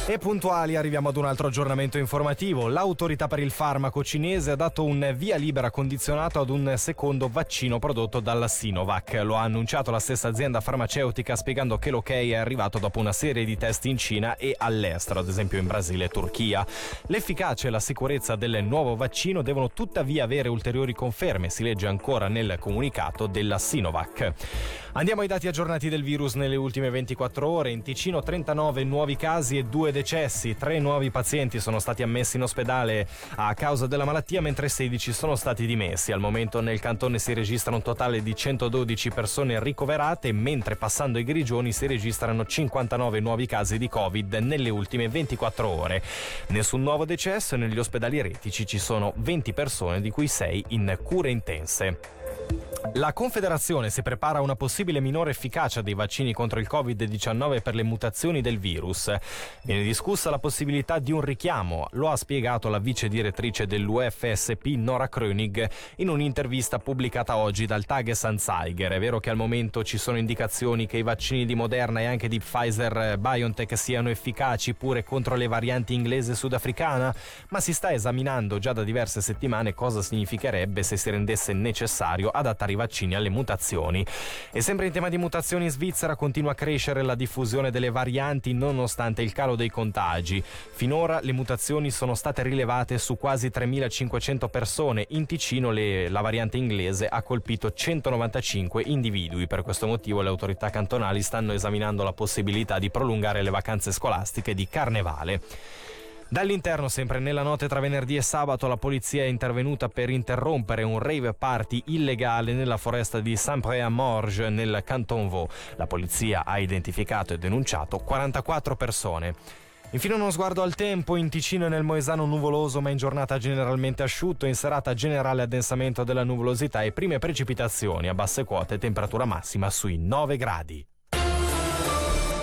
E puntuali arriviamo ad un altro aggiornamento informativo. L'autorità per il farmaco cinese ha dato un via libera condizionato ad un secondo vaccino prodotto dalla Sinovac. Lo ha annunciato la stessa azienda farmaceutica, spiegando che l'ok è arrivato dopo una serie di test in Cina e all'estero, ad esempio in Brasile e Turchia. L'efficacia e la sicurezza del nuovo vaccino devono tuttavia avere ulteriori conferme, si legge ancora nel comunicato della Sinovac. Andiamo ai dati aggiornati del virus nelle ultime 24 ore. In Ticino 39 nuovi casi e 2 decessi, 3 nuovi pazienti sono stati ammessi in ospedale a causa della malattia, mentre 16 sono stati dimessi. Al momento nel cantone si registra un totale di 112 persone ricoverate, mentre passando i grigioni si registrano 59 nuovi casi di Covid nelle ultime 24 ore. Nessun nuovo decesso e negli ospedali retici ci sono 20 persone, di cui 6 in cure intense. La Confederazione si prepara a una possibile minore efficacia dei vaccini contro il Covid-19 per le mutazioni del virus. Viene discussa la possibilità di un richiamo, lo ha spiegato la vice direttrice dell'UFSP Nora Koenig in un'intervista pubblicata oggi dal Tages-Anzeiger. È vero che al momento ci sono indicazioni che i vaccini di Moderna e anche di Pfizer-BioNTech siano efficaci pure contro le varianti inglese e sudafricana, ma si sta esaminando già da diverse settimane cosa significherebbe se si rendesse necessario adattare i vaccini alle mutazioni. E sempre in tema di mutazioni, in Svizzera continua a crescere la diffusione delle varianti nonostante il calo dei contagi. Finora le mutazioni sono state rilevate su quasi 3.500 persone. In Ticino la variante inglese ha colpito 195 individui. Per questo motivo le autorità cantonali stanno esaminando la possibilità di prolungare le vacanze scolastiche di Carnevale. Dall'interno, sempre nella notte tra venerdì e sabato, la polizia è intervenuta per interrompere un rave party illegale nella foresta di Saint-Pré-à-Morges nel Canton Vaud. La polizia ha identificato e denunciato 44 persone. Infine uno sguardo al tempo. In Ticino e nel Moesano nuvoloso, ma in giornata generalmente asciutto. In serata generale addensamento della nuvolosità e prime precipitazioni. A basse quote temperatura massima sui 9 gradi.